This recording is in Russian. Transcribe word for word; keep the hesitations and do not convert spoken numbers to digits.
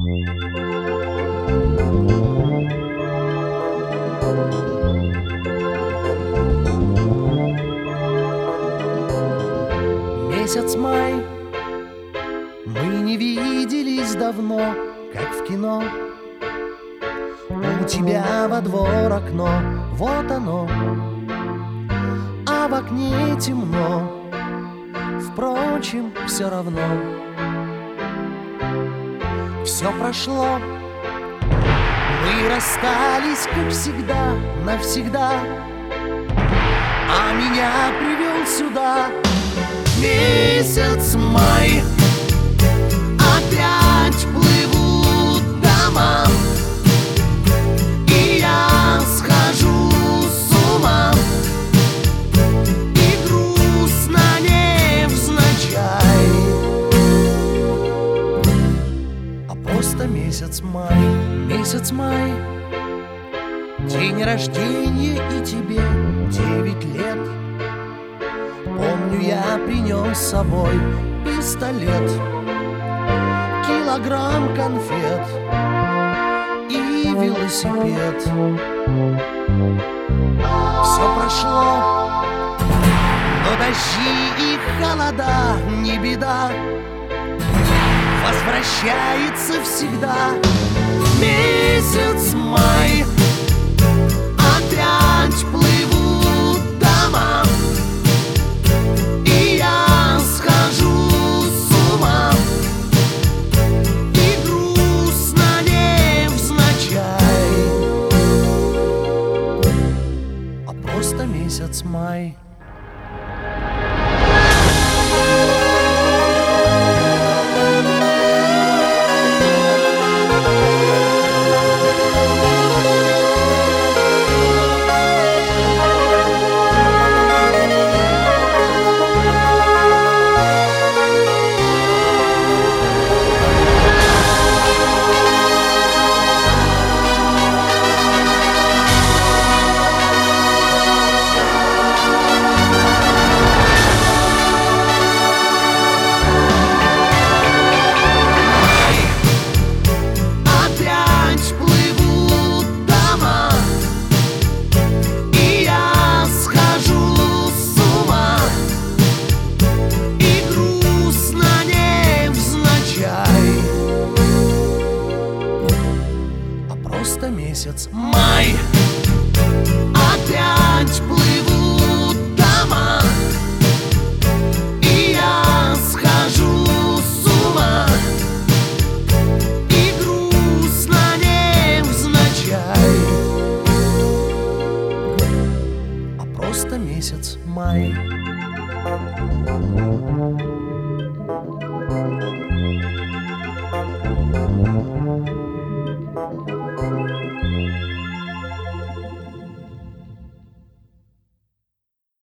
Месяц май, мы не виделись давно, как в кино. У тебя во двор окно, вот оно, а в окне темно. Впрочем, все равно. Все прошло, мы расстались, как всегда, навсегда. А меня привел сюда месяц май. Опять плывут дома, и я схожу с ума. И грустно невзначай, а просто месяц май. Месяц май, день рождения, и тебе девять лет. Помню, я принес с собой пистолет, килограмм конфет и велосипед. Все прошло, но дожди и холода не беда, возвращается всегда месяц май. Опять плывут дома, и я схожу с ума. И грустно невзначай, а просто месяц май. Просто месяц май. Опять плывут дома, и я схожу с ума. И грустно невзначай, а просто месяц май.